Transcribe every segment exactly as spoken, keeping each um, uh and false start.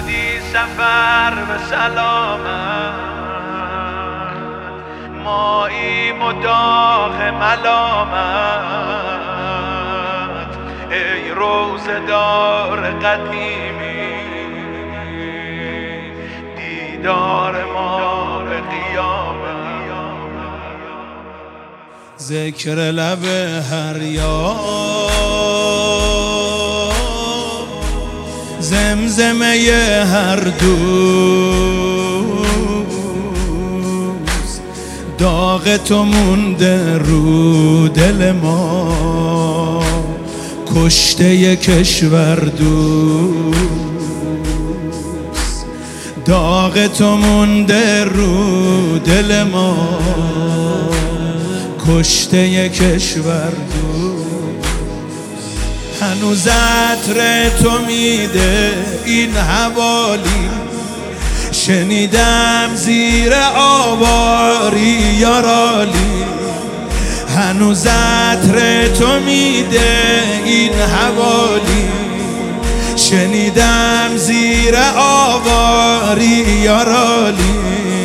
رفتی سفر به سلامت، ماییم و داغ ملامت. ای روزه‌دار قدیمی، دیدار ما به قیامت. ذکر لب هر یار، زمزمه هر دوست، داغ تو مونده رو دل ما، کشته کشور دوست. داغ تو مونده رو دل ما، کشته کشور دوست. هنوز عطر تو میده این حوالی، شنیدم زیر آواری یارالی. هنوز عطر تو میده این حوالی، شنیدم زیر آواری یارالی.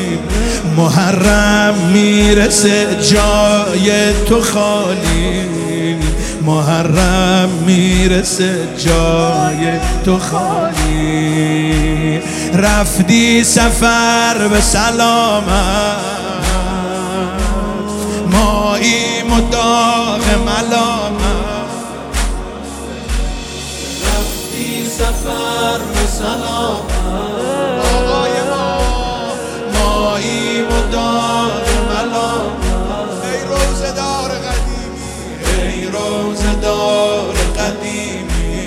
محرم میرسه جای تو خالی، محرم میرسه جای تو خالی. رفتی سفر به سلامت، ماییم و داغ ملامت. رفتی سفر به سلامت، آقای ما ماییم و داغ ملامت. ای روزه‌دار قدیمی، ای روزه‌دار قدیمی،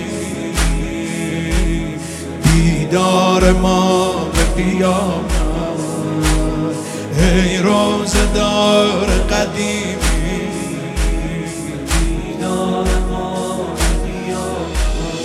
دیدار ما به قیامت. ای روزه‌دار قدیمی، دیدار ما به قیامت.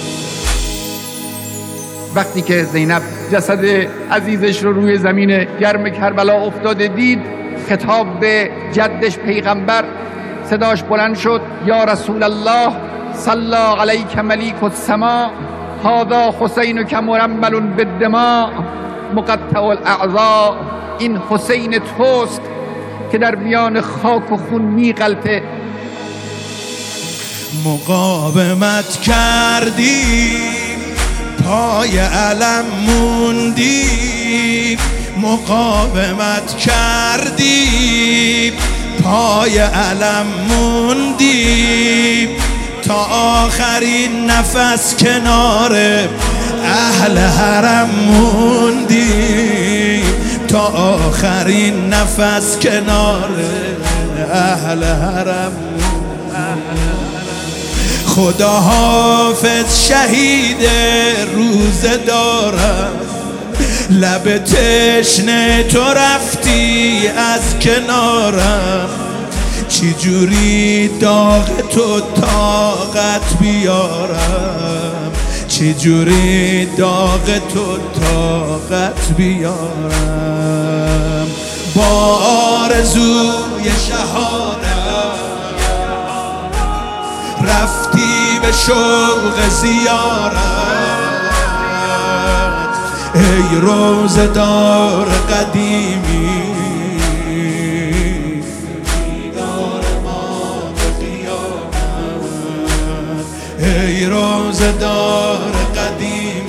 وقتی که زینب جسد عزیزش رو روی زمین گرم کربلا افتاده دید، خطاب به جدش پیغمبر صداش بلند شد: یا رسول الله، صلی علیک ملیک السما، هذا حسین که مرمل بالدماء مقطع الاعضاء. این حسین توست که در میان خاک و خون میغلطه. مقاومت کردی، پای علم موندی. مقاومت کردی، پای علم موندی. تا آخرین نفس کنار اهل حرم موندی. تا آخرین نفس کنار اهل حرم. خدا حافظ شهید روزه دارم، لب تشنه تو رفتی از کنارم. چی جوری داغ تو طاقت بیارم، چی جوری داغ تو طاقت بیارم. با آرزوی شهادت رفتی به شوق زیارت. ای روزه‌دار قدیمی، دیدار ما به قیامت. ای روزه‌دار قدیمی.